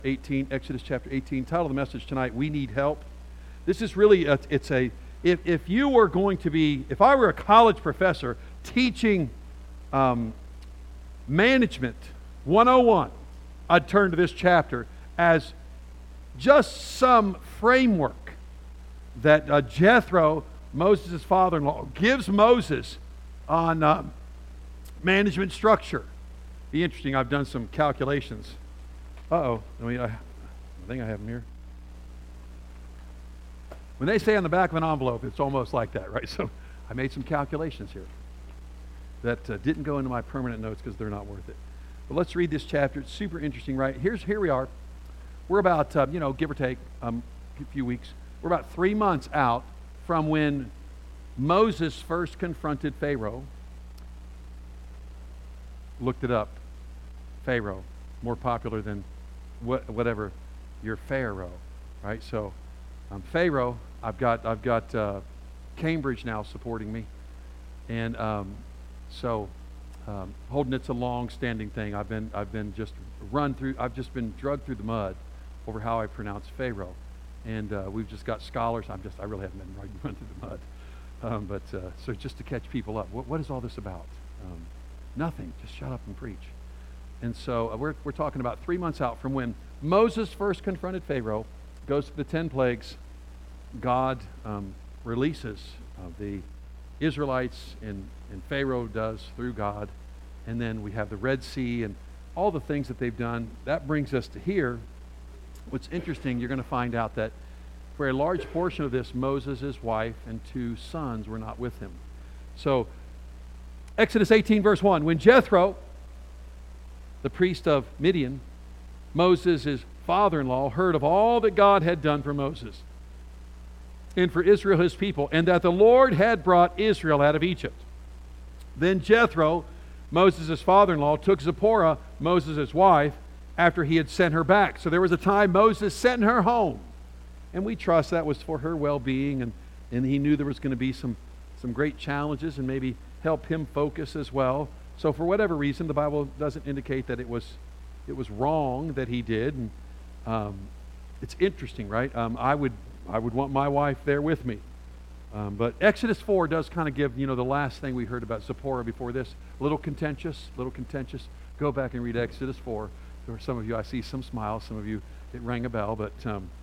18, Exodus chapter 18. Title of the message tonight, We Need Help. This is really, if you were going to be, if I were a college professor teaching management 101, I'd turn to this chapter as just some framework that Jethro, Moses' father-in-law, gives Moses on management structure. Be interesting. I've done some calculations. I think I have them here. When they say on the back of an envelope, it's almost like that, right? So I made some calculations here that didn't go into my permanent notes because they're not worth it. But let's read this chapter. It's super interesting, right? Here we are. We're about, give or take a few weeks. We're about 3 months out from when Moses first confronted Pharaoh. Looked it up. Pharaoh, more popular than whatever your Pharaoh, right? So Pharaoh, I've got Cambridge now supporting me, and holding it's a long-standing thing. I've been just drugged through the mud over how I pronounce Pharaoh, and we've just got scholars. I really haven't been run through the mud, so just to catch people up, what is all this about? Nothing. Just shut up and preach. And so we're talking about 3 months out from when Moses first confronted Pharaoh, goes to the 10 plagues. God releases the Israelites, and Pharaoh does through God. And then we have the Red Sea and all the things that they've done. That brings us to here. What's interesting, you're going to find out that for a large portion of this, Moses, his wife, and 2 sons were not with him. So Exodus 18, verse 1, when Jethro, the priest of Midian, Moses' father-in-law, heard of all that God had done for Moses and for Israel his people, and that the Lord had brought Israel out of Egypt. Then Jethro, Moses' father-in-law, took Zipporah, Moses' wife, after he had sent her back. So there was a time Moses sent her home. And we trust that was for her well-being, and he knew there was going to be some great challenges and maybe help him focus as well. So for whatever reason, the Bible doesn't indicate that it was wrong that he did. And it's interesting, right? I would want my wife there with me. But Exodus 4 does kind of give, the last thing we heard about Zipporah before this. A little contentious. Go back and read Exodus 4. For some of you, I see some smiles. Some of you, it rang a bell. But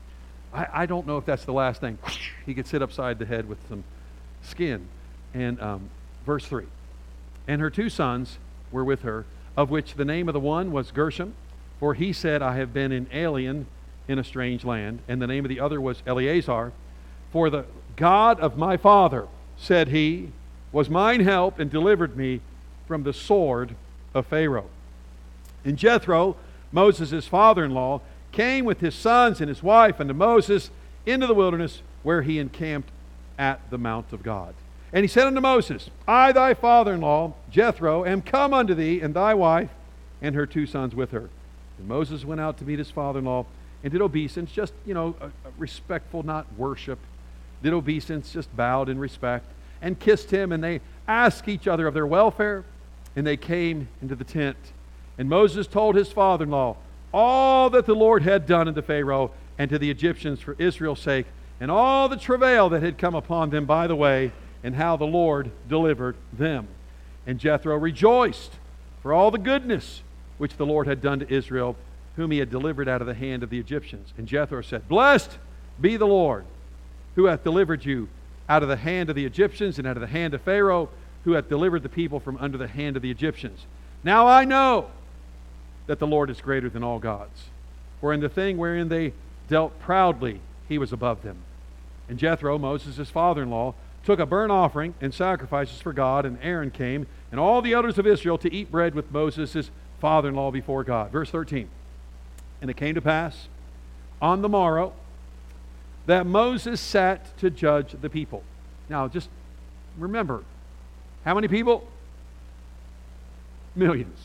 I don't know if that's the last thing. He gets hit upside the head with some skin. And verse 3. And her 2 sons were with her, of which the name of the one was Gershom, for he said, I have been an alien in a strange land. And the name of the other was Eleazar, for the God of my father, said he, was mine help and delivered me from the sword of Pharaoh. And Jethro, Moses' father-in-law, came with his sons and his wife unto Moses into the wilderness, where he encamped at the mount of God. And he said unto Moses, I, thy father-in-law, Jethro, am come unto thee, and thy wife, and her 2 sons with her. And Moses went out to meet his father-in-law, and did obeisance, just, respectful, not worship. Did obeisance, just bowed in respect, and kissed him, and they asked each other of their welfare, and they came into the tent. And Moses told his father-in-law all that the Lord had done unto Pharaoh and to the Egyptians for Israel's sake, and all the travail that had come upon them by the way, and how the Lord delivered them. And Jethro rejoiced for all the goodness which the Lord had done to Israel, whom he had delivered out of the hand of the Egyptians. And Jethro said, Blessed be the Lord, who hath delivered you out of the hand of the Egyptians, and out of the hand of Pharaoh, who hath delivered the people from under the hand of the Egyptians. Now I know that the Lord is greater than all gods, for in the thing wherein they dealt proudly, he was above them. And Jethro, Moses' father-in-law, took a burnt offering and sacrifices for God, and Aaron came, and all the elders of Israel, to eat bread with Moses' father-in-law before God. Verse 13. And it came to pass on the morrow that Moses sat to judge the people. Now just remember, how many people? Millions.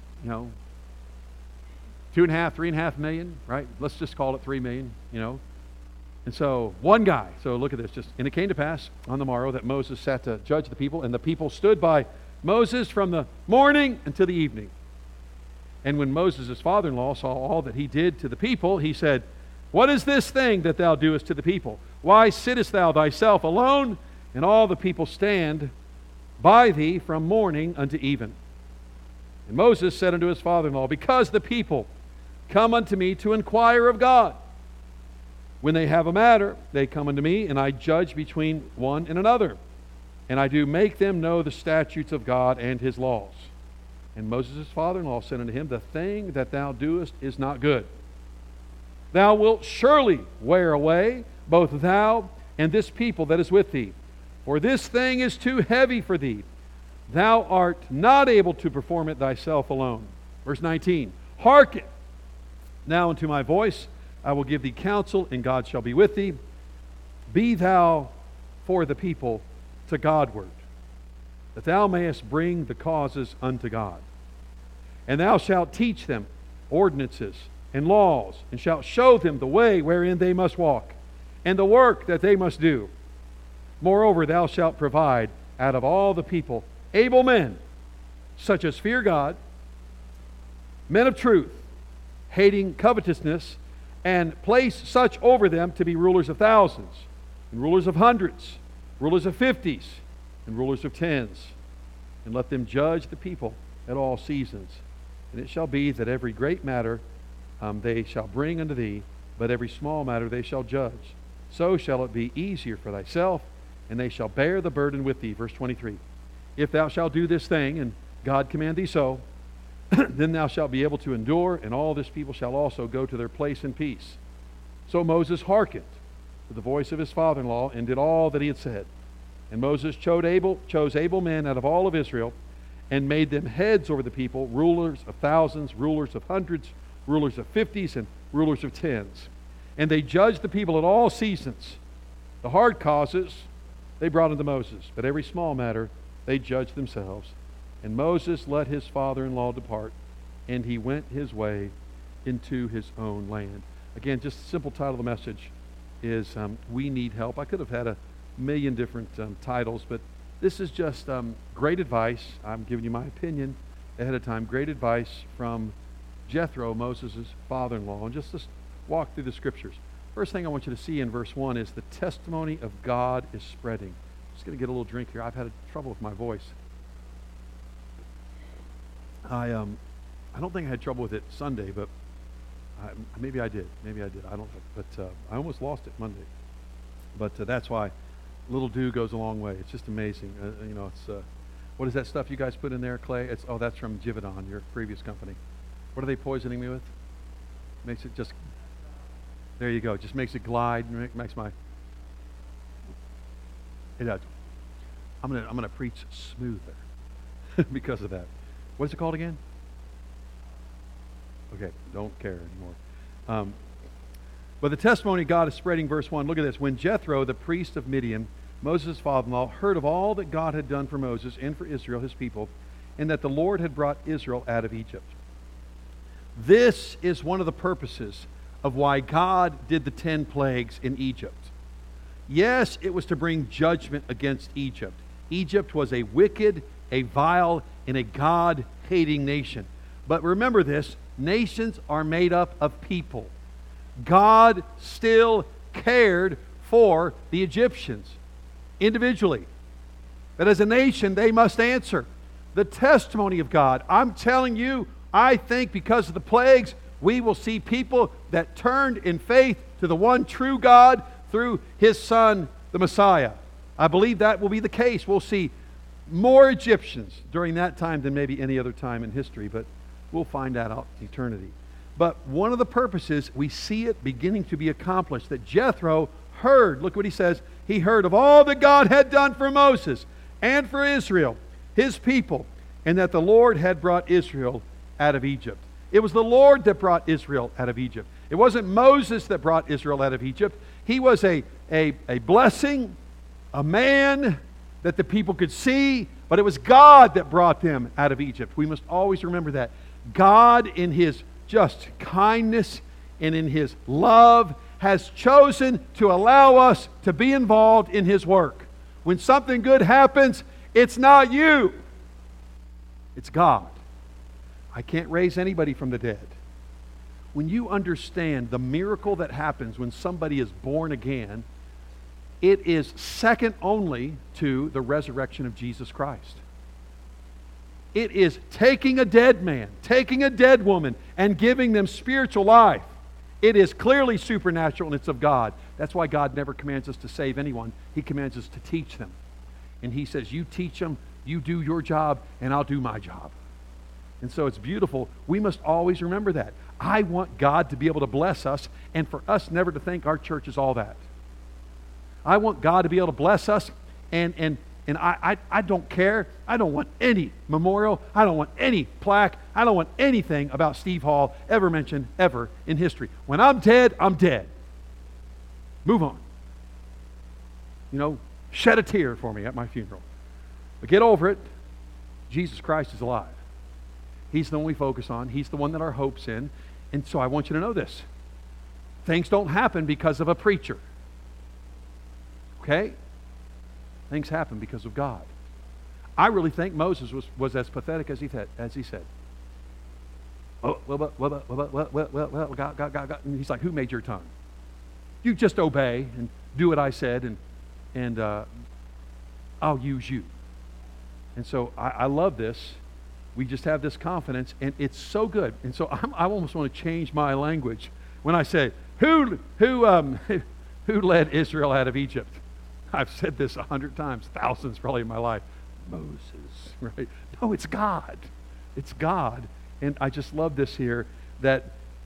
2.5, 3.5 million, right? Let's just call it 3 million, And so one guy, so look at this, and it came to pass on the morrow that Moses sat to judge the people, and the people stood by Moses from the morning until the evening. And when Moses, his father-in-law, saw all that he did to the people, he said, What is this thing that thou doest to the people? Why sittest thou thyself alone, and all the people stand by thee from morning unto even? And Moses said unto his father-in-law, Because the people come unto me to inquire of God. When they have a matter, they come unto me, and I judge between one and another. And I do make them know the statutes of God and his laws. And Moses' father-in-law said unto him, The thing that thou doest is not good. Thou wilt surely wear away, both thou and this people that is with thee. For this thing is too heavy for thee. Thou art not able to perform it thyself alone. Verse 19, Hearken now unto my voice. I will give thee counsel, and God shall be with thee. Be thou for the people to Godward, that thou mayest bring the causes unto God. And thou shalt teach them ordinances and laws, and shalt show them the way wherein they must walk, and the work that they must do. Moreover, thou shalt provide out of all the people able men, such as fear God, men of truth, hating covetousness, and place such over them to be rulers of thousands, and rulers of hundreds, rulers of 50s, and rulers of 10s. And let them judge the people at all seasons. And it shall be that every great matter they shall bring unto thee, but every small matter they shall judge. So shall it be easier for thyself, and they shall bear the burden with thee. Verse 23. If thou shalt do this thing, and God command thee so, then thou shalt be able to endure, and all this people shall also go to their place in peace. So Moses hearkened to the voice of his father-in-law, and did all that he had said. And Moses chose able men out of all of Israel, and made them heads over the people, rulers of thousands, rulers of hundreds, rulers of 50s, and rulers of 10s. And they judged the people at all seasons. The hard causes they brought unto Moses, but every small matter they judged themselves. And Moses let his father-in-law depart, and he went his way into his own land. Again, just the simple title of the message is We Need Help. I could have had a million different titles, but this is just great advice. I'm giving you my opinion ahead of time. Great advice from Jethro, Moses' father-in-law. And just walk through the scriptures. First thing I want you to see in verse 1 is the testimony of God is spreading. I'm just going to get a little drink here. I've had trouble with my voice. I don't think I had trouble with it Sunday, but maybe I did. Maybe I did. I don't know. But I almost lost it Monday. But that's why little dew goes a long way. It's just amazing. It's what is that stuff you guys put in there, Clay? That's from Givaudan, your previous company. What are they poisoning me with? Makes it just, there you go. Just makes it glide. Makes my, it does. I'm gonna preach smoother because of that. What's it called again? Okay, don't care anymore. But the testimony of God is spreading, verse 1. Look at this. When Jethro, the priest of Midian, Moses' father-in-law, heard of all that God had done for Moses and for Israel, his people, and that the Lord had brought Israel out of Egypt. This is one of the purposes of why God did the 10 plagues in Egypt. Yes, it was to bring judgment against Egypt. Egypt was a wicked, a vile, and a God-hating nation. But remember this, nations are made up of people. God still cared for the Egyptians individually. But as a nation, they must answer. The testimony of God. I'm telling you, I think because of the plagues, we will see people that turned in faith to the one true God through His Son, the Messiah. I believe that will be the case. We'll see more Egyptians during that time than maybe any other time in history, but we'll find that out in eternity. But one of the purposes, we see it beginning to be accomplished, that Jethro heard, look what he says, he heard of all that God had done for Moses and for Israel, his people, and that the Lord had brought Israel out of Egypt. It was the Lord that brought Israel out of Egypt. It wasn't Moses that brought Israel out of Egypt. He was a blessing, a man that the people could see, but it was God that brought them out of Egypt. We must always remember that. God, in His just kindness and in His love, has chosen to allow us to be involved in His work. When something good happens, it's not you. It's God. I can't raise anybody from the dead. When you understand the miracle that happens when somebody is born again, it is second only to the resurrection of Jesus Christ. It is taking a dead man, taking a dead woman, and giving them spiritual life. It is clearly supernatural and it's of God. That's why God never commands us to save anyone. He commands us to teach them. And He says, you teach them, you do your job, and I'll do my job. And so it's beautiful. We must always remember that. I want God to be able to bless us and for us never to think our church is all that. I want God to be able to bless us and I don't care. I don't want any memorial. I don't want any plaque. I don't want anything about Steve Hall ever mentioned ever in history. When I'm dead, I'm dead. Move on. You know, shed a tear for me at my funeral. But get over it. Jesus Christ is alive. He's the one we focus on. He's the one that our hope's in. And so I want you to know this. Things don't happen because of a preacher. Okay? Things happen because of God. I really think Moses was as pathetic as he said. Oh, well, God. And he's like, who made your tongue? You just obey and do what I said, and I'll use you. And so I love this. We just have this confidence, and it's so good. And so I almost want to change my language when I say, who led Israel out of Egypt? I've said this 100 times, thousands probably in my life. Moses, right? No, it's God. It's God. And I just love this here that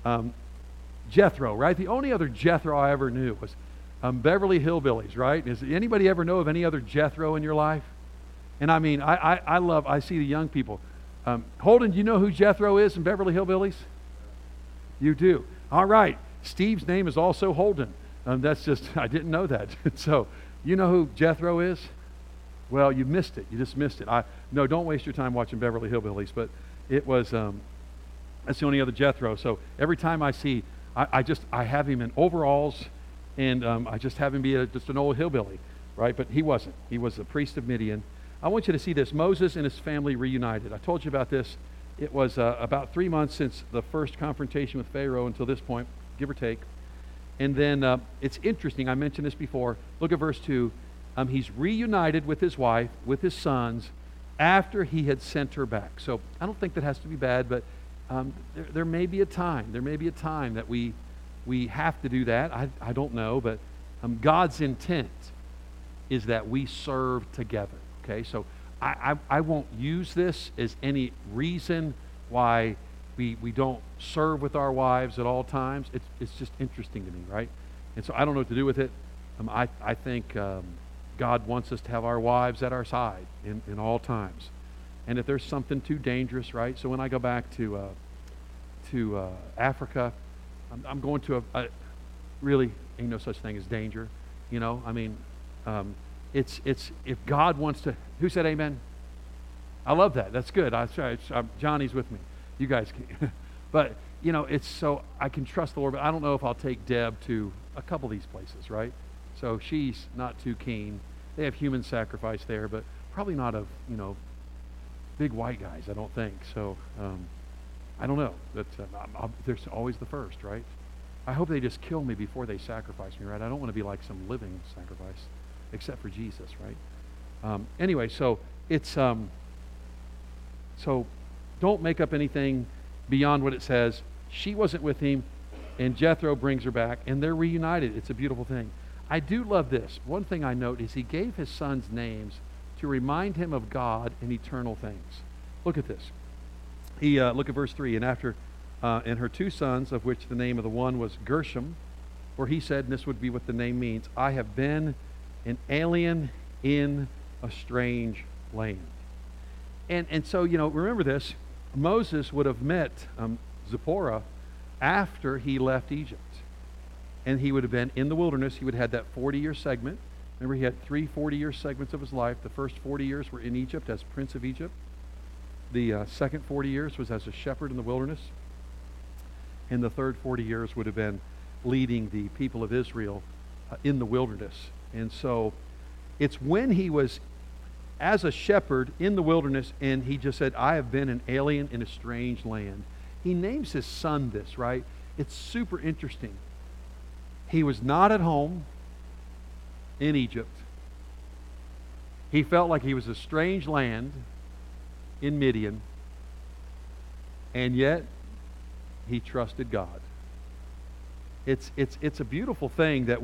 Jethro, right? The only other Jethro I ever knew was Beverly Hillbillies, right? Does anybody ever know of any other Jethro in your life? And I mean, I see the young people. Holden, do you know who Jethro is in Beverly Hillbillies? You do. All right. Steve's name is also Holden. That's just, I didn't know that. So, you know who Jethro is? Well, you missed it. You just missed it. No, don't waste your time watching Beverly Hillbillies. But it was, that's the only other Jethro. So every time I see, I have him in overalls, and I just have him be just an old hillbilly, right? But he wasn't. He was a priest of Midian. I want you to see this. Moses and his family reunited. I told you about this. It was about 3 months since the first confrontation with Pharaoh until this point, give or take. And then it's interesting. I mentioned this before. Look at verse 2. He's reunited with his wife, with his sons, after he had sent her back. So I don't think that has to be bad, but there may be a time. There may be a time that we have to do that. I don't know, but God's intent is that we serve together. Okay, so I won't use this as any reason why we don't serve with our wives at all times. It's just interesting to me, right? And so I don't know what to do with it. I think God wants us to have our wives at our side in all times. And if there's something too dangerous, right? So when I go back to Africa, I'm going to really ain't no such thing as danger. You know, I mean, it's if God wants to. Who said amen? I love that. That's good. Johnny's with me. You guys can. But, you know, it's so I can trust the Lord, but I don't know if I'll take Deb to a couple of these places, right? So she's not too keen. They have human sacrifice there, but probably not of, you know, big white guys, I don't think. So I don't know. But there's always the first, right? I hope they just kill me before they sacrifice me, right? I don't want to be like some living sacrifice, except for Jesus, right? Anyway, so it's so don't make up anything beyond what it says. She wasn't with him, and Jethro brings her back, and they're reunited. It's a beautiful thing. I do love this. One thing I note is he gave his sons names to remind him of God and eternal things. Look at this. Look at verse 3. And after, and her 2 sons, of which the name of the one was Gershom, for he said, and this would be what the name means, I have been an alien in a strange land. And so, you know, remember this. Moses would have met Zipporah after he left Egypt. And he would have been in the wilderness. He would have had that 40-year segment. Remember, he had 3 40-year segments of his life. The first 40 years were in Egypt as Prince of Egypt. The second 40 years was as a shepherd in the wilderness. And the third 40 years would have been leading the people of Israel in the wilderness. And so it's when he was as a shepherd in the wilderness, and he just said, I have been an alien in a strange land. He names his son this, right? It's super interesting. He was not at home in Egypt. He felt like he was a strange land in Midian, and yet he trusted God. It's a beautiful thing that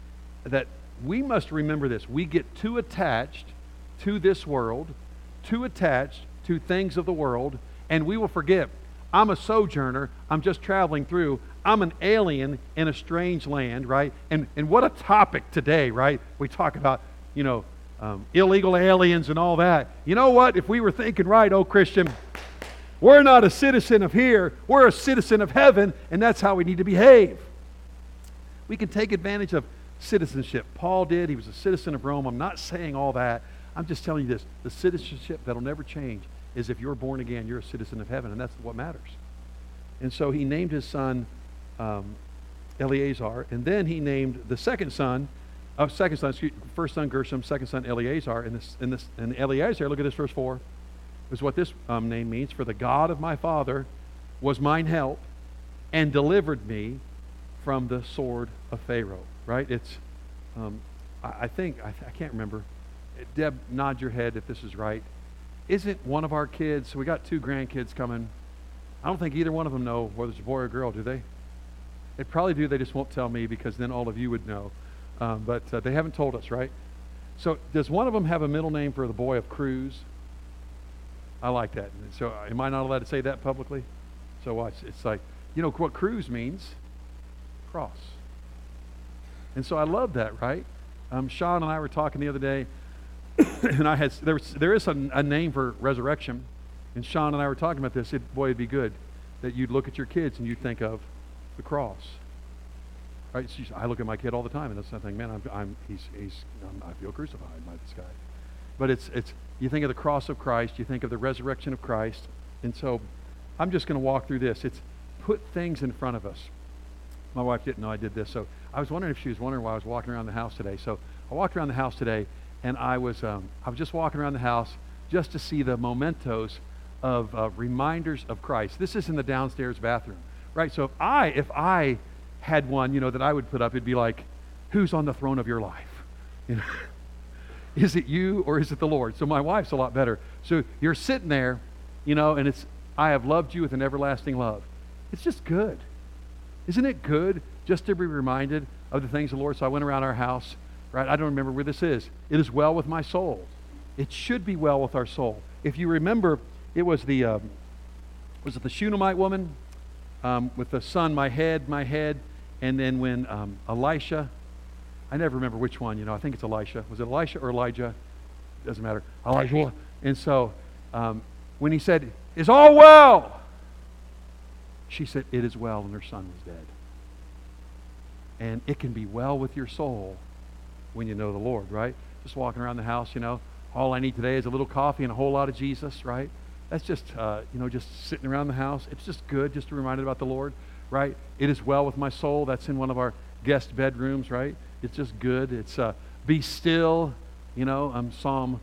we must remember this. We get too attached to this world, too attached to things of the world, and we will forget, I'm a sojourner, I'm just traveling through, I'm an alien in a strange land, right? And what a topic today, right? We talk about, illegal aliens and all that. You know what? If we were thinking right, oh Christian, we're not a citizen of here, we're a citizen of heaven, and that's how we need to behave. We can take advantage of citizenship. Paul did. He was a citizen of Rome. I'm not saying all that. I'm just telling you this. The citizenship that'll never change is if you're born again, you're a citizen of heaven, and that's what matters. And so he named his son Eleazar, and then he named the first son Gershom, second son Eleazar, and Eleazar, look at this, verse 4, is what this name means. For the God of my father was mine help and delivered me from the sword of Pharaoh. Right? It's, I can't remember. Deb, nod your head if this is right. Isn't one of our kids, so we got 2 grandkids coming. I don't think either one of them know whether it's a boy or girl, do they? They probably do, they just won't tell me because then all of you would know. But they haven't told us, right? So does one of them have a middle name for the boy of Cruz? I like that. So am I not allowed to say that publicly? So watch. It's like, what Cruz means? Cross. And so I love that, right? Sean and I were talking the other day, and there is a name for resurrection, and Sean and I were talking about this. It'd be good that you'd look at your kids and you'd think of the cross, right? So I look at my kid all the time, and that's something, man, I feel crucified by this guy. But it's you think of the cross of Christ, you think of the resurrection of Christ, and so I'm just going to walk through this. It's put things in front of us. My wife didn't know I did this, so I was wondering if she was wondering why I was walking around the house today. So I walked around the house today, and I was just walking around the house just to see the mementos of reminders of Christ. This is in the downstairs bathroom, right? So if I had one, that I would put up, it'd be like, who's on the throne of your life? Is it you or is it the Lord? So my wife's a lot better. So you're sitting there, and it's, I have loved you with an everlasting love. It's just good. Isn't it good just to be reminded of the things of the Lord? So I went around our house, right? I don't remember where this is. It is well with my soul. It should be well with our soul. If you remember, it was the Shunammite woman with the son, my head, and then when Elisha, I never remember which one, I think it's Elisha. Was it Elisha or Elijah? Doesn't matter. Elijah. And so when he said, "Is all well?" She said, "It is well," and her son was dead. And it can be well with your soul when you know the Lord, right? Just walking around the house, all I need today is a little coffee and a whole lot of Jesus, right? That's just, just sitting around the house. It's just good just to be reminded about the Lord, right? It is well with my soul. That's in one of our guest bedrooms, right? It's just good. It's be still, Psalm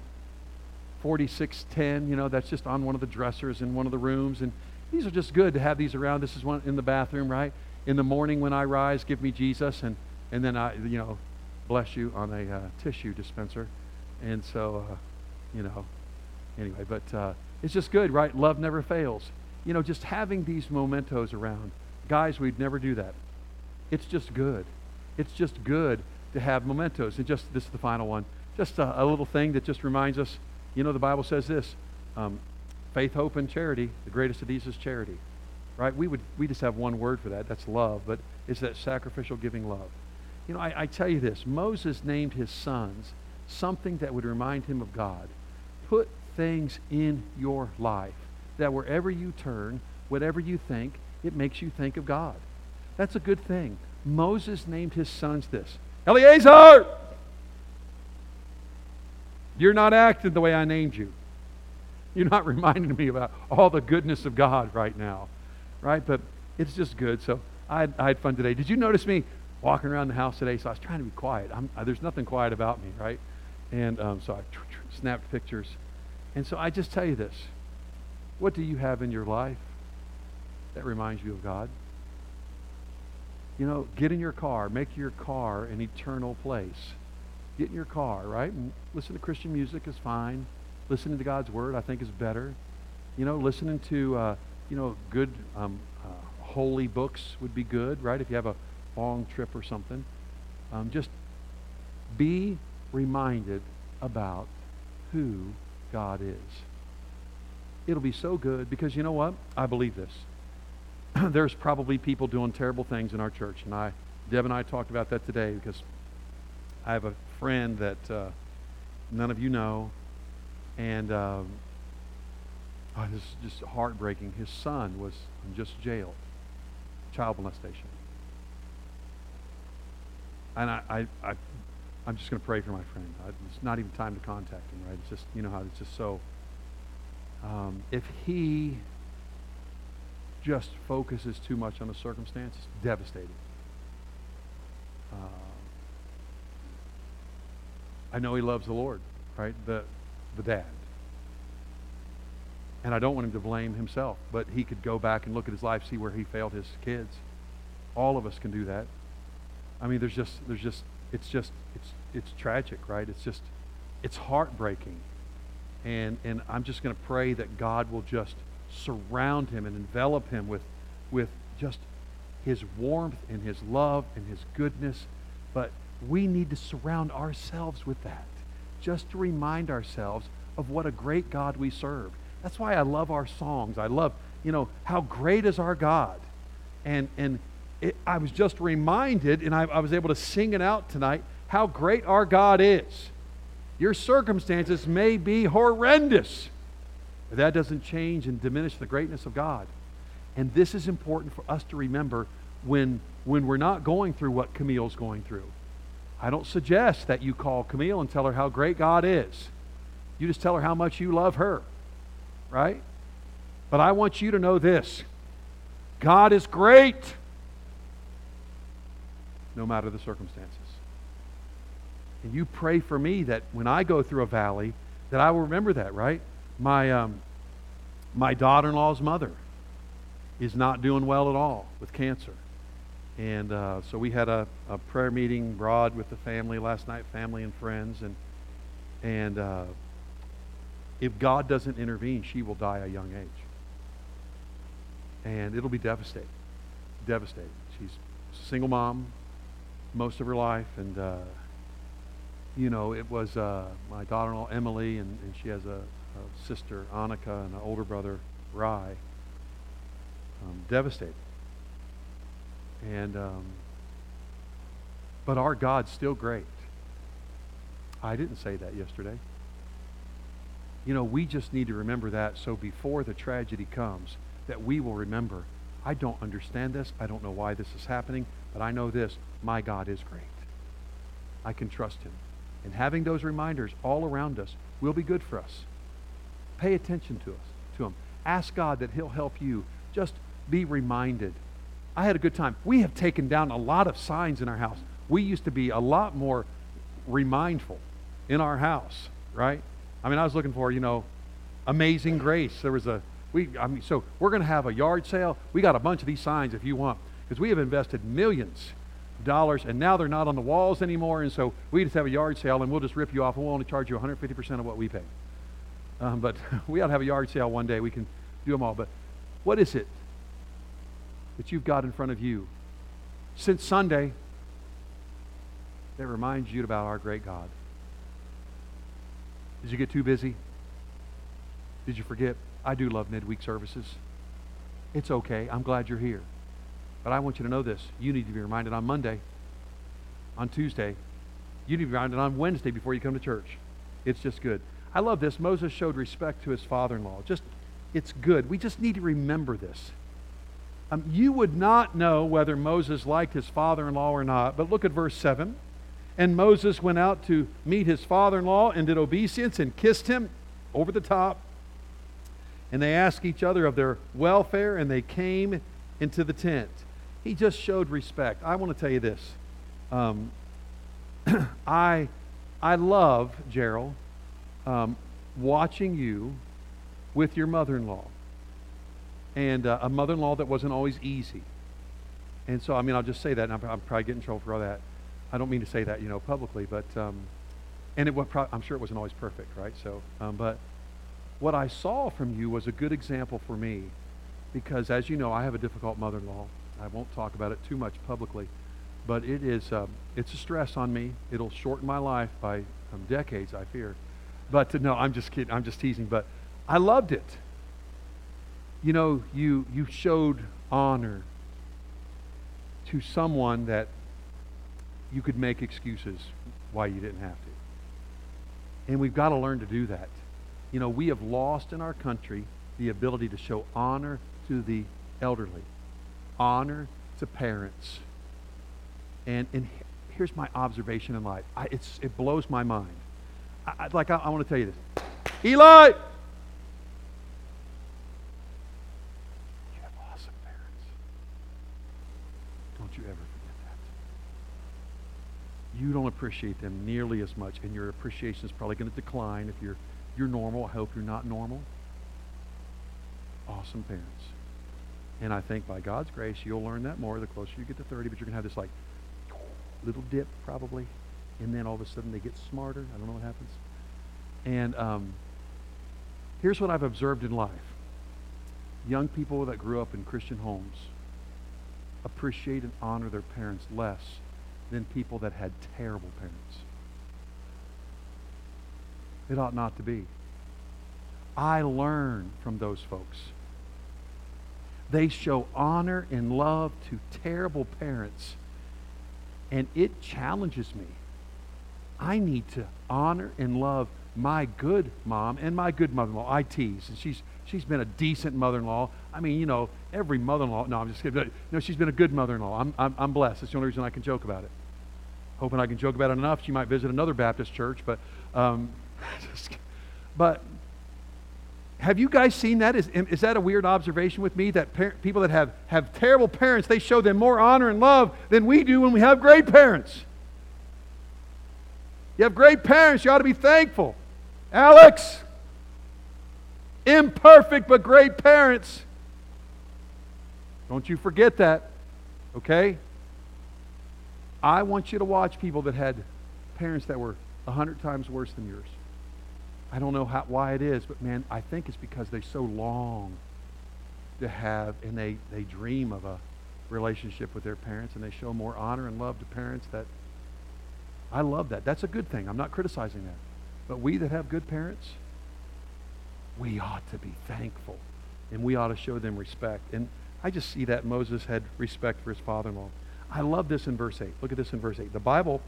46:10, that's just on one of the dressers in one of the rooms. And these are just good to have these around. This is one in the bathroom, right? In the morning when I rise, give me Jesus, and then I, bless you on a tissue dispenser. And so, anyway, but it's just good, right? Love never fails. Just having these mementos around. Guys, we'd never do that. It's just good. It's just good to have mementos. And this is the final one. Just a little thing that just reminds us, the Bible says this, faith, hope, and charity. The greatest of these is charity, right? We just have one word for that. That's love, but it's that sacrificial giving love. I tell you this. Moses named his sons something that would remind him of God. Put things in your life that wherever you turn, whatever you think, it makes you think of God. That's a good thing. Moses named his sons this. Eleazar! You're not acting the way I named you. You're not reminding me about all the goodness of God right now, right? But it's just good. So I had fun today. Did you notice me walking around the house today? So I was trying to be quiet. There's nothing quiet about me, right? And so I snapped pictures. And so I just tell you this. What do you have in your life that reminds you of God? You know, get in your car. Make your car an eternal place. Get in your car, right? And listen to Christian music is fine. Listening to God's Word, I think, is better. You know, listening to, good holy books would be good, right? If you have a long trip or something. Just be reminded about who God is. It'll be so good because you know what? I believe this. There's probably people doing terrible things in our church. And Deb and I talked about that today because I have a friend that none of you know. And this is just heartbreaking. His son was just jailed. Child molestation. And I'm just going to pray for my friend. It's not even time to contact him, right? It's just, you know how it's just so... if he just focuses too much on the circumstances, devastating. I know he loves the Lord, right? The dad. And I don't want him to blame himself, but he could go back and look at his life, see where he failed his kids. All of us can do that. I mean, it's tragic, right? It's heartbreaking. And I'm just going to pray that God will just surround him and envelop him with just his warmth and his love and his goodness. But we need to surround ourselves with that, just to remind ourselves of what a great God we serve. That's why I love our songs. I love, how great is our God. I was just reminded, and I was able to sing it out tonight, how great our God is. Your circumstances may be horrendous, but that doesn't change and diminish the greatness of God. And this is important for us to remember when we're not going through what Camille's going through. I don't suggest that you call Camille and tell her how great God is. You just tell her how much you love her, right? But I want you to know this. God is great, no matter the circumstances. And you pray for me that when I go through a valley, that I will remember that, right? My daughter-in-law's mother is not doing well at all with cancer. And so we had a prayer meeting abroad with the family last night, family and friends. And if God doesn't intervene, she will die at a young age. And it'll be devastating. Devastating. She's a single mom most of her life. And, it was my daughter-in-law, Emily, and she has a sister, Annika, and an older brother, Rai. Devastated. And but our God's still great. I didn't say that yesterday. We just need to remember that so before the tragedy comes, that we will remember, I don't understand this. I don't know why this is happening, but I know this, my God is great. I can trust him. And having those reminders all around us will be good for us. Pay attention to him. Ask God that he'll help you. Just be reminded. I had a good time. We have taken down a lot of signs in our house. We used to be a lot more remindful in our house, right? I mean, I was looking for, Amazing Grace. So we're going to have a yard sale. We got a bunch of these signs if you want, because we have invested millions of dollars, and now they're not on the walls anymore, and so we just have a yard sale, and we'll just rip you off, and we'll only charge you 150% of what we pay. But we ought to have a yard sale one day. We can do them all. But what is it that you've got in front of you since Sunday that reminds you about our great God? Did you get too busy? Did you forget? I do love midweek services. It's okay. I'm glad you're here. But I want you to know this. You need to be reminded on Monday, on Tuesday. You need to be reminded on Wednesday before you come to church. It's just good. I love this. Moses showed respect to his father-in-law. It's good. We just need to remember this. You would not know whether Moses liked his father-in-law or not, but look at verse 7. And Moses went out to meet his father-in-law and did obeisance and kissed him over the top. And they asked each other of their welfare, and they came into the tent. He just showed respect. I want to tell you this. I I love, Gerald, watching you with your mother-in-law. And a mother-in-law that wasn't always easy. And so, I'll just say that, and I'm probably getting in trouble for all that. I don't mean to say that, publicly, but, and I'm sure it wasn't always perfect, right? So, but what I saw from you was a good example for me, because as you know, I have a difficult mother-in-law. I won't talk about it too much publicly, but it's a stress on me. It'll shorten my life by decades, I fear. But no, I'm just kidding. I'm just teasing. But I loved it. You showed honor to someone that you could make excuses why you didn't have to. And we've got to learn to do that. We have lost in our country the ability to show honor to the elderly, honor to parents. And here's my observation in life. It blows my mind. I want to tell you this. Eli! You have awesome parents. Don't you ever forget that. You don't appreciate them nearly as much, and your appreciation is probably going to decline if you're normal. I hope you're not normal. Awesome parents. And I think by God's grace, you'll learn that more the closer you get to 30, but you're going to have this little dip probably, and then all of a sudden they get smarter. I don't know what happens. And here's what I've observed in life. Young people that grew up in Christian homes appreciate and honor their parents less than people that had terrible parents. It ought not to be. I learn from those folks. They show honor and love to terrible parents, and it challenges me. I need to honor and love my good mom and my good mother-in-law. I tease, and she's been a decent mother-in-law. Every mother-in-law. No, I'm just kidding. No, she's been a good mother-in-law. I'm blessed. That's the only reason I can joke about it. Hoping I can joke about it enough. She might visit another Baptist church, but have you guys seen that? Is that a weird observation with me, that people that have terrible parents, they show them more honor and love than we do when we have great parents? You have great parents, you ought to be thankful. Alex, imperfect but great parents. Don't you forget that, okay? I want you to watch people that had parents that were 100 times worse than yours. I don't know why it is, but man, I think it's because they so long to have, and they dream of a relationship with their parents, and they show more honor and love to parents. That I love that. That's a good thing. I'm not criticizing that. But we that have good parents, we ought to be thankful, and we ought to show them respect. And I just see that Moses had respect for his father-in-law. I love this in verse 8. Look at this in verse 8. The Bible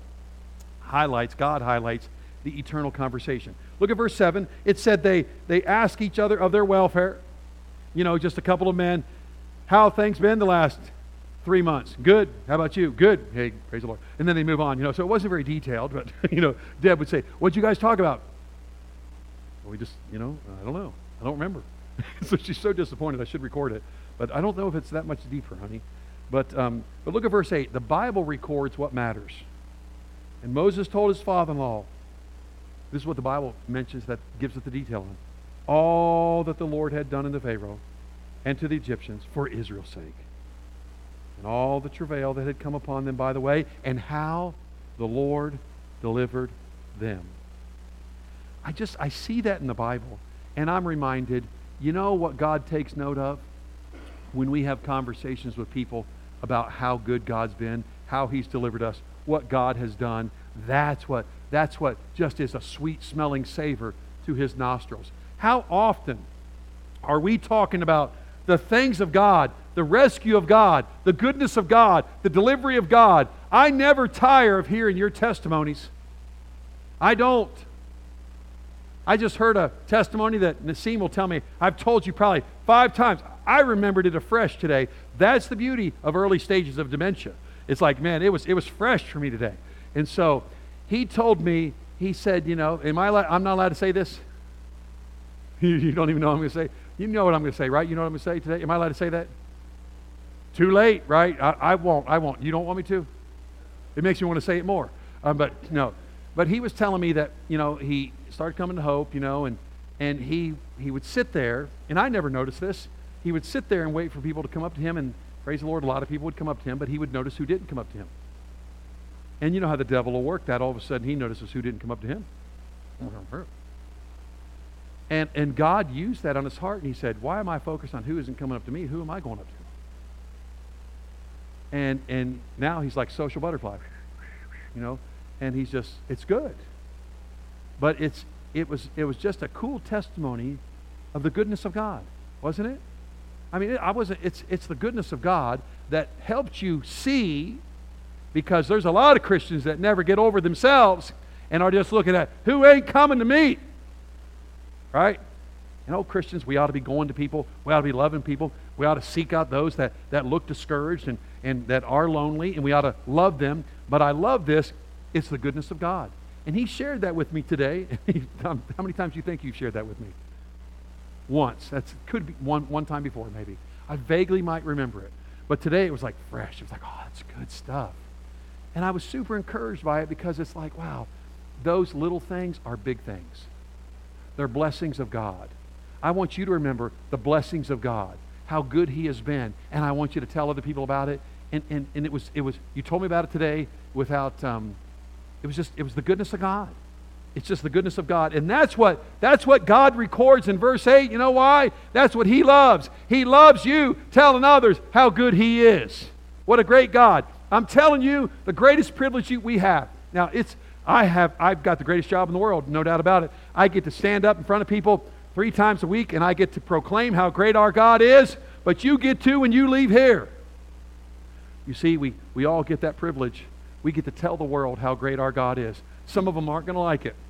God highlights the eternal conversation. Look at verse 7. It said they ask each other of their welfare. Just a couple of men. How have things been the last 3 months? Good. How about you? Good. Hey, praise the Lord. And then they move on. So it wasn't very detailed, but Deb would say, what'd you guys talk about? Well, we just, I don't know. I don't remember. So she's so disappointed. I should record it. But I don't know if it's that much deeper, honey. But look at verse 8. The Bible records what matters. And Moses told his father-in-law, this is what the Bible mentions that gives it the detail on, all that the Lord had done in the Pharaoh and to the Egyptians for Israel's sake, and all the travail that had come upon them by the way, and how the Lord delivered them. I see that in the Bible, and I'm reminded, what God takes note of when we have conversations with people about how good God's been, how He's delivered us, what God has done. That's what just is a sweet-smelling savor to His nostrils. How often are we talking about the things of God, the rescue of God, the goodness of God, the delivery of God? I never tire of hearing your testimonies. I don't. I just heard a testimony that Nassim will tell me, I've told you probably 5 times. I remembered it afresh today. That's the beauty of early stages of dementia. It's like, man, it was fresh for me today. And so he told me, he said, I'm not allowed to say this? You don't even know what I'm going to say. You know what I'm going to say, right? You know what I'm going to say today? Am I allowed to say that? Too late, right? I won't. You don't want me to? It makes me want to say it more. But no. But he was telling me that, he started coming to Hope, and he would sit there, and I never noticed this. He would sit there and wait for people to come up to him, and praise the Lord, a lot of people would come up to him, but he would notice who didn't come up to him. And you know how the devil will work that. All of a sudden, he notices who didn't come up to him. And God used that on his heart, and he said, why am I focused on who isn't coming up to me? Who am I going up to? And now he's like social butterfly, and he's just, it's good. But it was just a cool testimony of the goodness of God, wasn't it? I mean, it's the goodness of God that helped you see, because there's a lot of Christians that never get over themselves and are just looking at, who ain't coming to me? Right? Christians, we ought to be going to people. We ought to be loving people. We ought to seek out those that look discouraged and that are lonely, and we ought to love them. But I love this. It's the goodness of God. And he shared that with me today. How many times do you think you've shared that with me? Once. Could be one time before, maybe. I vaguely might remember it. But today it was like fresh. It was like, oh, that's good stuff. And I was super encouraged by it, because it's like, wow, those little things are big things. They're blessings of God. I want you to remember the blessings of God, how good he has been, and I want you to tell other people about it. And it was you told me about it today without it was the goodness of God. It's just the goodness of God. And that's what God records in verse 8. You know why? That's what he loves. He loves you telling others how good he is. What a great God. I'm telling you, the greatest privilege we have. Now, I've got the greatest job in the world, no doubt about it. I get to stand up in front of people 3 times a week, and I get to proclaim how great our God is, but you get to when you leave here. You see, we all get that privilege. We get to tell the world how great our God is. Some of them aren't going to like it.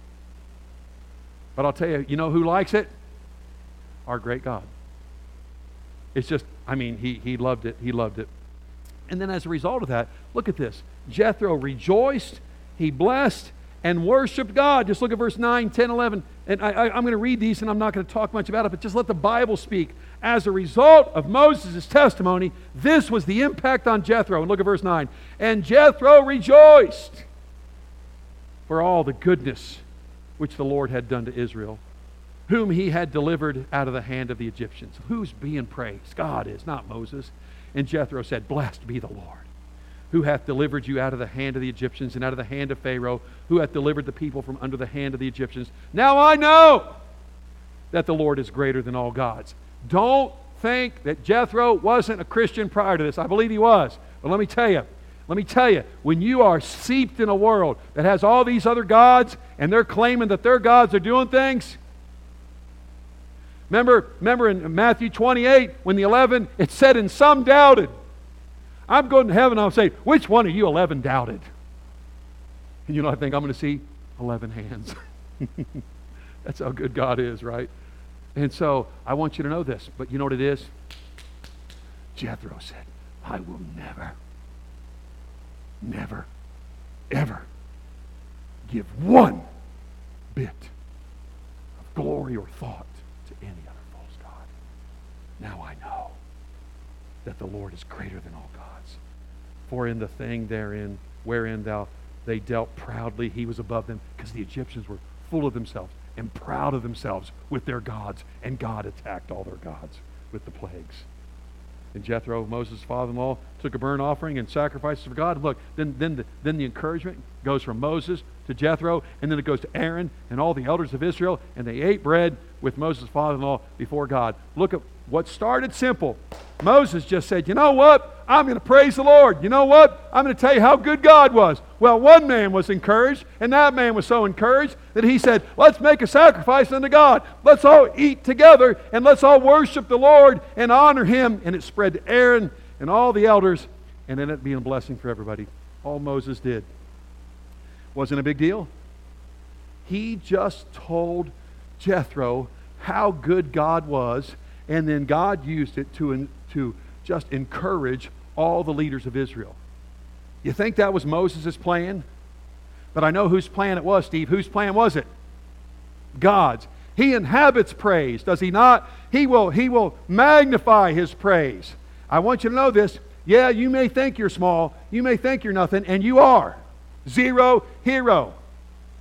But I'll tell you, you know who likes it? Our great God. It's just, he loved it. He loved it. And then as a result of that, look at this. Jethro rejoiced, he blessed, and worshiped God. Just look at verse 9, 10, 11. And I'm going to read these, and I'm not going to talk much about it, but just let the Bible speak. As a result of Moses' testimony, this was the impact on Jethro. And look at verse 9. And Jethro rejoiced for all the goodness which the Lord had done to Israel, whom he had delivered out of the hand of the Egyptians. Who's being praised? God is, not Moses. And Jethro said, blessed be the Lord, who hath delivered you out of the hand of the Egyptians and out of the hand of Pharaoh, who hath delivered the people from under the hand of the Egyptians. Now I know that the Lord is greater than all gods. Don't think that Jethro wasn't a Christian prior to this. I believe he was. But let me tell you, when you are seeped in a world that has all these other gods and they're claiming that their gods are doing things. Remember in Matthew 28, when the 11, it said, and some doubted. I'm going to heaven, I'll say, which one of you 11 doubted? And I think I'm going to see 11 hands. That's how good God is, right? And so I want you to know this, but you know what it is? Jethro said, I will never, ever give one bit of glory or thought to any other false god. Now I know that the Lord is greater than all gods. For in the thing therein wherein they dealt proudly, he was above them, because the Egyptians were full of themselves and proud of themselves with their gods, and God attacked all their gods with the plagues. And Jethro, Moses' father-in-law, took a burnt offering and sacrifices for God. Look, then the encouragement goes from Moses to Jethro, and then it goes to Aaron and all the elders of Israel, and they ate bread with Moses' father-in-law before God. Look at what started simple. Moses just said, you know what? I'm going to praise the Lord. You know what? I'm going to tell you how good God was. Well, one man was encouraged, and that man was so encouraged that he said, let's make a sacrifice unto God. Let's all eat together, and let's all worship the Lord and honor him. And it spread to Aaron and all the elders, and ended up being a blessing for everybody. All Moses did. Wasn't a big deal. He just told Jethro how good God was, and then God used it to just encourage all the leaders of Israel. You think that was Moses' plan? But I know whose plan it was, Steve. Whose plan was it? God's. He inhabits praise, does he not? He will magnify his praise. I want you to know this. Yeah, you may think you're small. You may think you're nothing, and you are. Zero hero.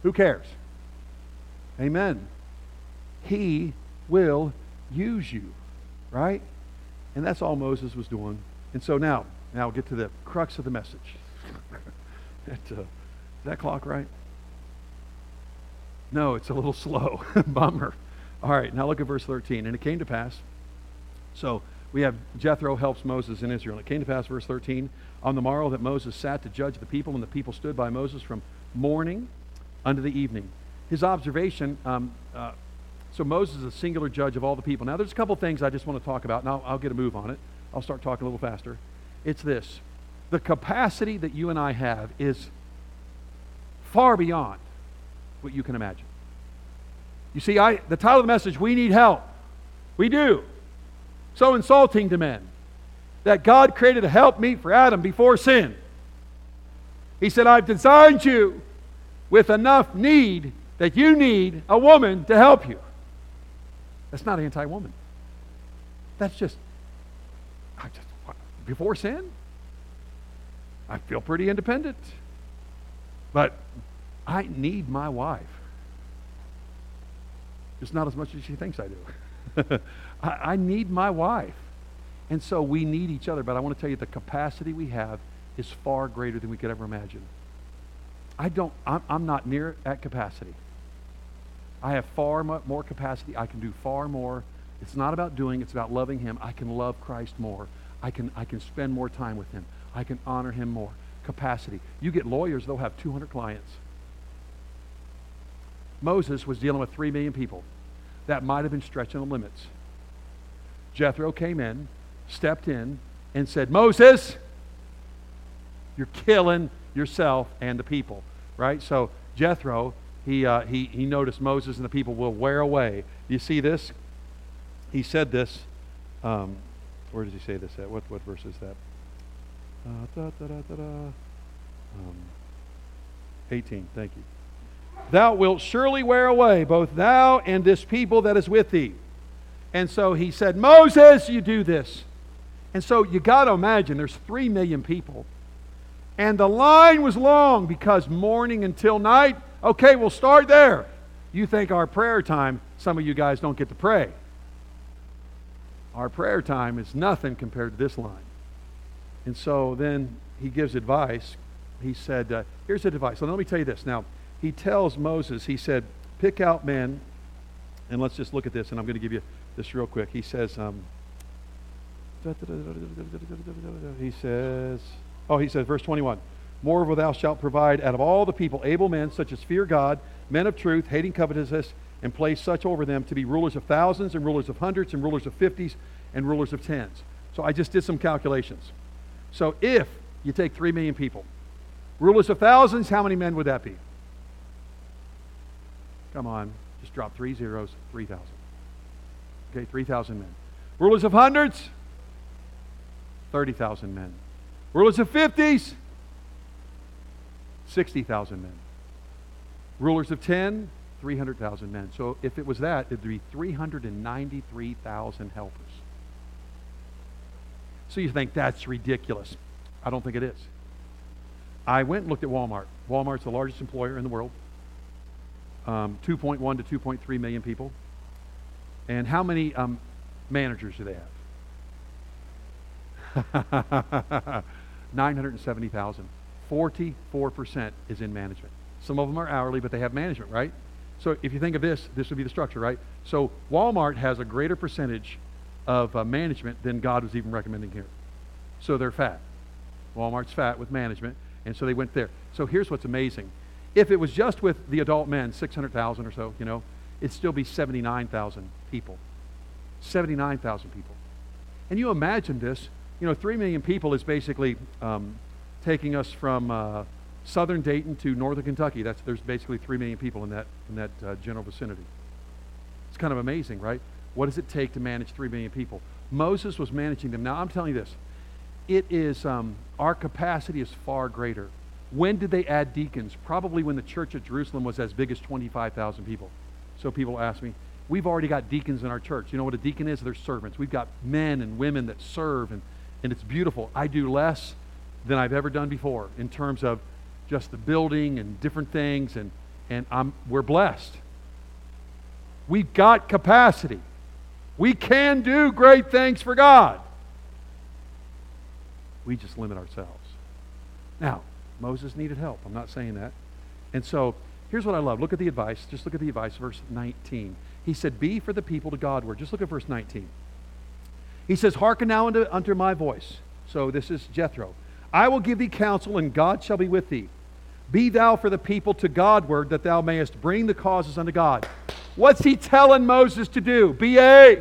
Who cares? Amen. He will use you, right? And that's all Moses was doing. And so now we'll get to the crux of the message. Is that clock right? No, it's a little slow. Bummer. All right, now look at verse 13. And it came to pass, so we have Jethro helps Moses in Israel. And it came to pass, verse 13, on the morrow that Moses sat to judge the people, and the people stood by Moses from morning unto the evening. His observation, so Moses is a singular judge of all the people. Now there's a couple things I just want to talk about, and I'll get a move on it. I'll start talking a little faster. It's this. The capacity that you and I have is far beyond what you can imagine. You see, the title of the message, we need help. We do. So insulting to men that God created a helpmeet for Adam before sin. He said, I've designed you with enough need that you need a woman to help you. That's not anti-woman. That's just before sin, I feel pretty independent. But I need my wife. Just not as much as she thinks I do. I need my wife. And so we need each other. But I want to tell you, the capacity we have is far greater than we could ever imagine. I'm not near at capacity. I have far more capacity. I can do far more. It's not about doing, it's about loving Him. I can love Christ more. I can spend more time with Him. I can honor Him more. Capacity. You get lawyers, they'll have 200 clients. Moses was dealing with 3 million people. That might have been stretching the limits. Jethro came in, stepped in, and said, Moses, you're killing yourself and the people. Right? So Jethro, he noticed Moses and the people will wear away. Do you see this? He said this. Where does he say this at? What verse is that? 18, thank you. Thou wilt surely wear away, both thou and this people that is with thee. And so he said, Moses, you do this. And so you got to imagine there's 3 million people. And the line was long because morning until night. Okay, we'll start there. You think our prayer time, some of you guys don't get to pray. Our prayer time is nothing compared to this line. And so then he gives advice. He said, here's advice. So let me tell you this. Now, he tells Moses, he said, pick out men, and let's just look at this, and I'm going to give you this real quick. He says, verse 21, moreover thou shalt provide out of all the people able men, such as fear God, men of truth, hating covetousness, and place such over them to be rulers of thousands, and rulers of hundreds, and rulers of fifties, and rulers of tens. So I just did some calculations. So if you take 3 million people, rulers of thousands, how many men would that be? Come on, just drop 3 zeros, 3,000. Okay, 3,000 men. Rulers of hundreds, 30,000 men. Rulers of fifties, 60,000 men. Rulers of 10, 300,000 men. So if it was that, it would be 393,000 helpers. So you think that's ridiculous. I don't think it is. I went and looked at Walmart. Walmart's the largest employer in the world. 2.1 to 2.3 million people. And how many managers do they have? 970,000. 44% is in management. Some of them are hourly, but they have management, right? So if you think of this would be the structure, right? So Walmart has a greater percentage of management than God was even recommending here. So they're fat. Walmart's fat with management, and so they went there. So here's what's amazing. If it was just with the adult men, 600,000 or so, it'd still be 79,000 people. 79,000 people. And you imagine this, 3 million people is basically taking us from southern Dayton to northern Kentucky. There's basically 3 million people in that general vicinity. It's kind of amazing, right? What does it take to manage 3 million people? Moses was managing them. Now, I'm telling you this. It is, our capacity is far greater. When did they add deacons? Probably when the church at Jerusalem was as big as 25,000 people. So people ask me, we've already got deacons in our church. You know what a deacon is? They're servants. We've got men and women that serve, and it's beautiful. I do less than I've ever done before in terms of just the building and different things, and And we're blessed. We've got capacity. We can do great things for God. We just limit ourselves. Now, Moses needed help. I'm not saying that. And so, here's what I love. Look at the advice. Just look at the advice, verse 19. He said, be for the people to Godward. Just look at verse 19. He says, hearken now unto my voice. So this is Jethro. I will give thee counsel, and God shall be with thee. Be thou for the people to Godward, that thou mayest bring the causes unto God. What's he telling Moses to do? Be a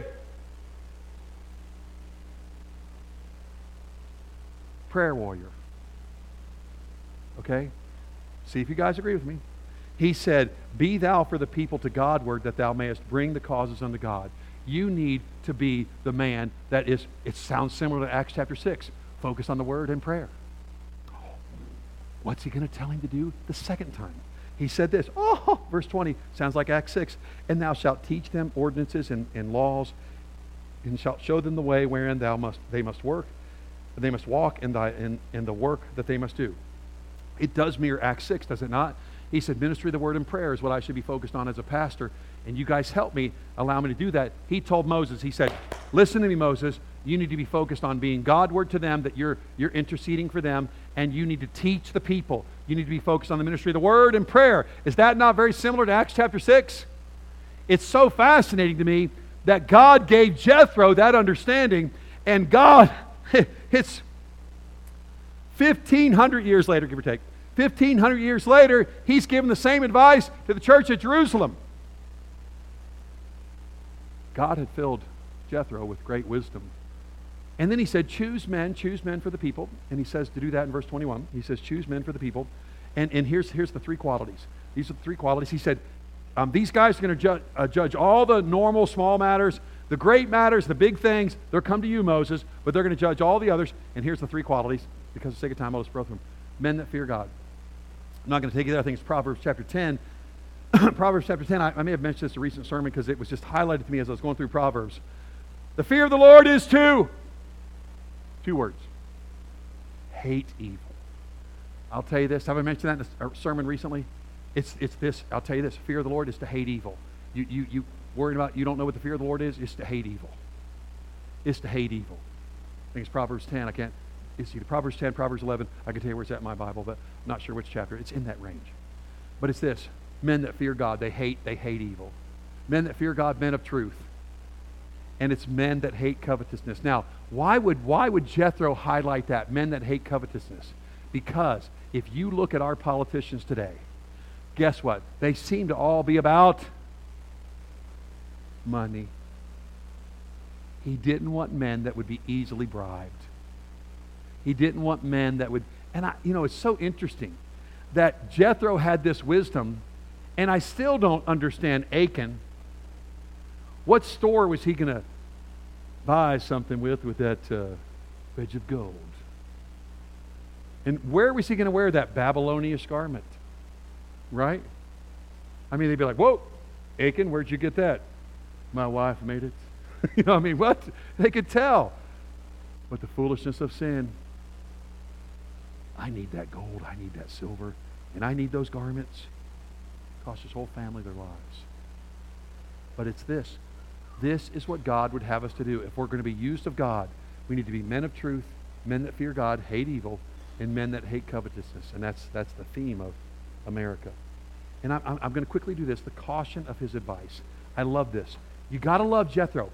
prayer warrior. Okay? See if you guys agree with me. He said, be thou for the people to Godward, that thou mayest bring the causes unto God. You need to be the man that is, it sounds similar to Acts chapter 6, focus on the word and prayer. What's he going to tell him to do the second time? He said this, verse 20, sounds like Acts 6, and thou shalt teach them ordinances and laws, and shalt show them the way wherein they must work, they must walk in the work that they must do. It does mirror Acts 6, does it not? He said, ministry of the word and prayer is what I should be focused on as a pastor, and you guys help me, allow me to do that. He told Moses, he said, listen to me, Moses, you need to be focused on being Godward to them, that you're interceding for them, and you need to teach the people. You need to be focused on the ministry of the word and prayer. Is that not very similar to Acts chapter 6? It's so fascinating to me that God gave Jethro that understanding, and God, it's 1,500 years later, give or take, 1,500 years later, he's given the same advice to the church at Jerusalem. God had filled Jethro with great wisdom. And then he said, choose men for the people. And he says to do that in verse 21. He says, choose men for the people. And here's the three qualities. These are the three qualities. He said, these guys are going to judge all the normal small matters, the great matters, the big things. They'll come to you, Moses, but they're going to judge all the others. And here's the three qualities. Because of the sake of time, I'll just throw them. Men that fear God. I'm not going to take you there. I think it's Proverbs chapter 10. Proverbs chapter 10, I may have mentioned this in a recent sermon because it was just highlighted to me as I was going through Proverbs. The fear of the Lord is two words. Hate evil. I'll tell you this. Have I mentioned that in a sermon recently? It's this. I'll tell you this. Fear of the Lord is to hate evil. You worried about you don't know what the fear of the Lord is? It's to hate evil. It's to hate evil. I think it's Proverbs 10. It's either Proverbs 10, Proverbs 11. I can tell you where it's at in my Bible, but I'm not sure which chapter. It's in that range. But it's this. Men that fear God, they hate evil. Men that fear God, men of truth. And it's men that hate covetousness. Now, why would Jethro highlight that? Men that hate covetousness. Because if you look at our politicians today, guess what? They seem to all be about money. He didn't want men that would be easily bribed. He didn't want men that would, and it's so interesting that Jethro had this wisdom, and I still don't understand Achan. What store was he going to buy something with that wedge of gold? And where was he going to wear that Babylonish garment? Right? I mean, they'd be like, whoa, Achan, where'd you get that? My wife made it. What? They could tell. But the foolishness of sin. I need that gold. I need that silver. And I need those garments. It cost his whole family their lives. But it's this. This is what God would have us to do. If we're going to be used of God, we need to be men of truth, men that fear God, hate evil, and men that hate covetousness. And that's the theme of America. And I'm going to quickly do this. The caution of his advice. I love this. You got to love Jethro.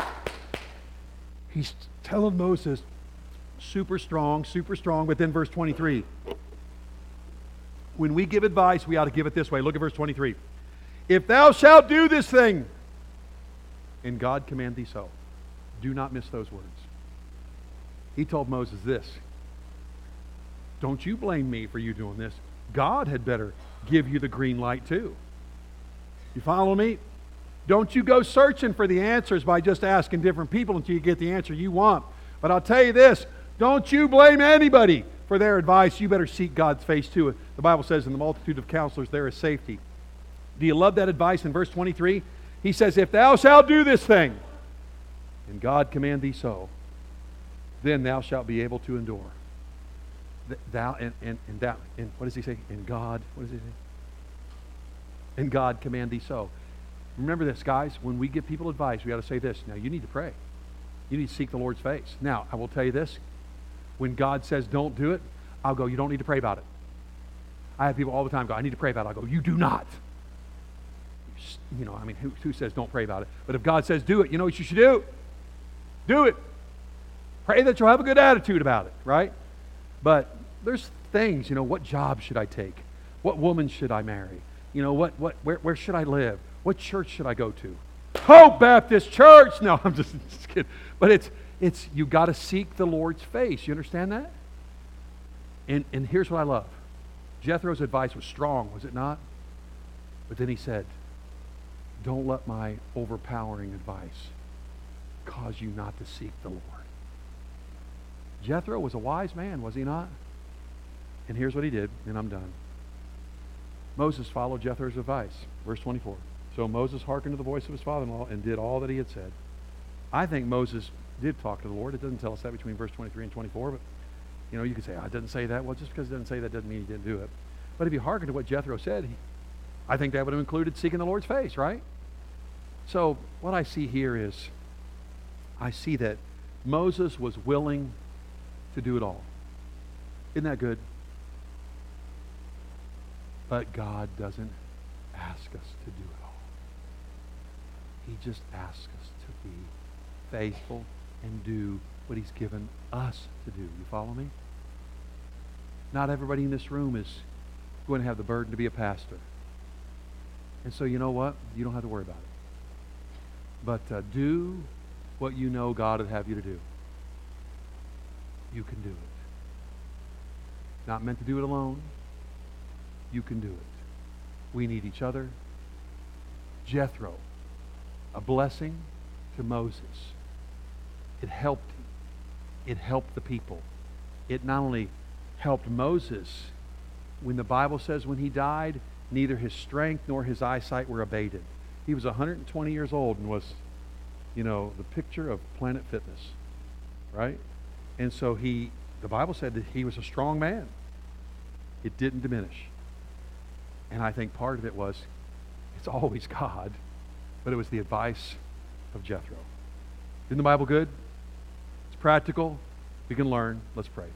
He's telling Moses, super strong, but then verse 23. When we give advice, we ought to give it this way. Look at verse 23. If thou shalt do this thing, and God command thee so. Do not miss those words. He told Moses this. Don't you blame me for you doing this. God had better give you the green light too. You follow me? Don't you go searching for the answers by just asking different people until you get the answer you want. But I'll tell you this. Don't you blame anybody for their advice. You better seek God's face too. The Bible says in the multitude of counselors there is safety. Do you love that advice in verse 23? He says, if thou shalt do this thing, and God command thee so, then thou shalt be able to endure. Thou and what does he say? In God, what does he say? and God command thee so. Remember this, guys. When we give people advice, we got to say this. Now, you need to pray. You need to seek the Lord's face. Now, I will tell you this. When God says don't do it, I'll go, you don't need to pray about it. I have people all the time go, I need to pray about it. I'll go, you do not. Who says don't pray about it? But if God says do it, you know what you should do? Do it. Pray that you'll have a good attitude about it, right? But there's things, what job should I take? What woman should I marry? Where should I live? What church should I go to? Hope Baptist Church! No, I'm just kidding. But it's you got to seek the Lord's face. You understand that? And here's what I love. Jethro's advice was strong, was it not? But then he said, don't let my overpowering advice cause you not to seek the Lord. Jethro was a wise man, was he not? And here's what he did, and I'm done. Moses followed Jethro's advice. Verse 24. So Moses hearkened to the voice of his father-in-law and did all that he had said. I think Moses did talk to the Lord. It doesn't tell us that between verse 23 and 24, but you could say, it doesn't say that. Well, just because it doesn't say that doesn't mean he didn't do it. But if you hearken to what Jethro said, I think that would have included seeking the Lord's face, right? So what I see here is, I see that Moses was willing to do it all. Isn't that good? But God doesn't ask us to do it all. He just asks us to be faithful and do what he's given us to do. You follow me? Not everybody in this room is going to have the burden to be a pastor. And so you know what? You don't have to worry about it. But do what you know God would have you to do. You can do it. Not meant to do it alone. You can do it. We need each other. Jethro, a blessing to Moses. It helped him. It helped the people. It not only helped Moses, when the Bible says when he died, neither his strength nor his eyesight were abated. He was 120 years old and was, the picture of Planet Fitness, right? And so the Bible said that he was a strong man. It didn't diminish. And I think part of it was, it's always God, but it was the advice of Jethro. Isn't the Bible good? It's practical. We can learn. Let's pray.